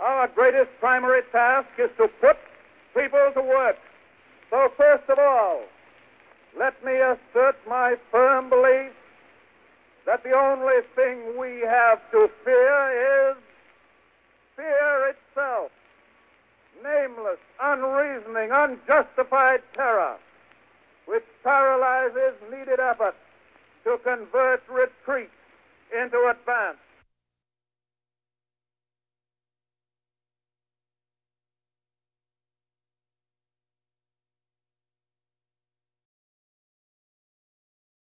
Our greatest primary task is to put people to work. So first of all, let me assert my firm belief that the only thing we have to fear is fear itself. Nameless, unreasoning, unjustified terror, which paralyzes needed effort to convert retreat into advance.